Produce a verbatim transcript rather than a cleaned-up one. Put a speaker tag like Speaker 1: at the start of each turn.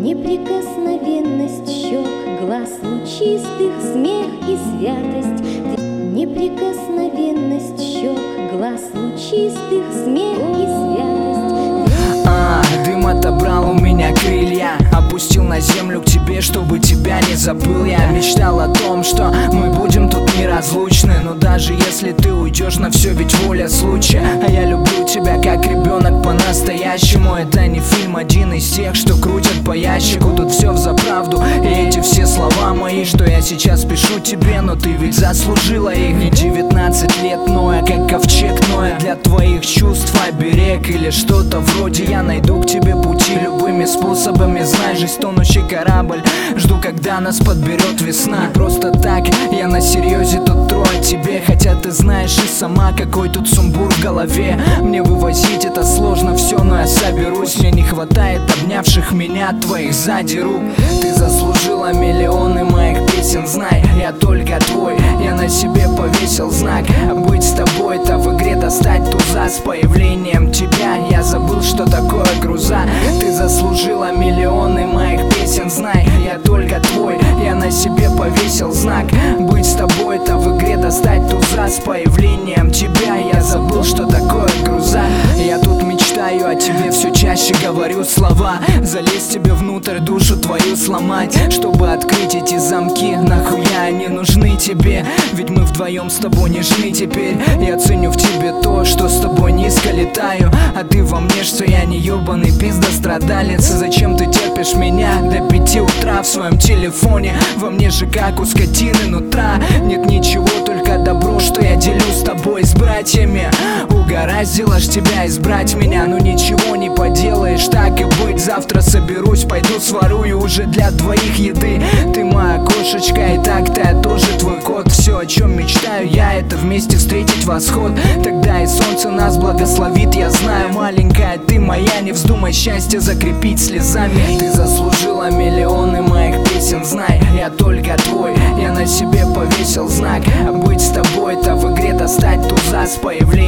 Speaker 1: Неприкосновенность щек, глаз лучистых, смех и святость. Неприкосновенность щек, глаз лучистых, смех и святость.
Speaker 2: А, дым отобрал у меня крылья, опустил на землю к тебе, чтобы тебя не забыл. Я мечтал о том, что мы будем тут неразлучны, но даже если ты уйдешь, на все ведь воля случая. А я люблю тебя как ребенок по-настоящему. Это не фильм один из тех, что крутят по ящику. Тут все взаправду, и эти все слова мои, что я сейчас пишу тебе, но ты ведь заслужила их. Не девятнадцать лет, ноя, как ковчег Ноя, для твоих чувств оберег или что-то вроде. Я найду к тебе пути любыми способами, знаешь, жизнь тонущий корабль. Жду, когда нас подберет весна. Не просто так, я на серьезе тут тру о тебе, хотя ты знаешь и сама, какой тут сумбур в голове. Мне вывозить это сложно все, но я соберусь. Мне не хватает обнявших меня твоих сзади рук. Ты заслужила миллионы моих песен, знай, я только твой. Я на себе повесил знак, быть с тобой это в игре достать туза. С появлением тебя я забыл, что такое груза. Ты заслужила миллионы моих песен, знай, я только твой. Я на себе повесил знак, быть с тобой это в игре достать туза. С появлением тебя я забыл, что такое груза. Я тут мечтаю о тебе, все чаще говорю слова. Залезть тебе внутрь, душу твою сломать, чтобы открыть эти замки. Нахуя они нужны тебе? Ведь мы вдвоем с тобой нежны теперь. Я ценю в тебе то, что с тобой низко летаю, а ты во мне, что я не ебаный пиздострадалец. Зачем ты терпишь меня до пяти утра в своем телефоне? Во мне же как у скотины нутра. Нет ничего, только добро, что я делю с тобой, с братьями. Угораздило ж тебя избрать меня, но ничего не поделаешь, так и быть. Завтра соберусь, пойду сворую уже для двоих еды. Ты моя кошечка, и так-то я тоже твой кот. Все, о чем мечтаю я, это вместе встретить восход. Тогда и солнце нас благословит, я знаю. Маленькая ты моя, не вздумай счастье закрепить слезами. Ты заслужила миллионы моих песен, знай, я только твой. Я на себе повесил знак, быть с тобой это в игре достать туза. С появлением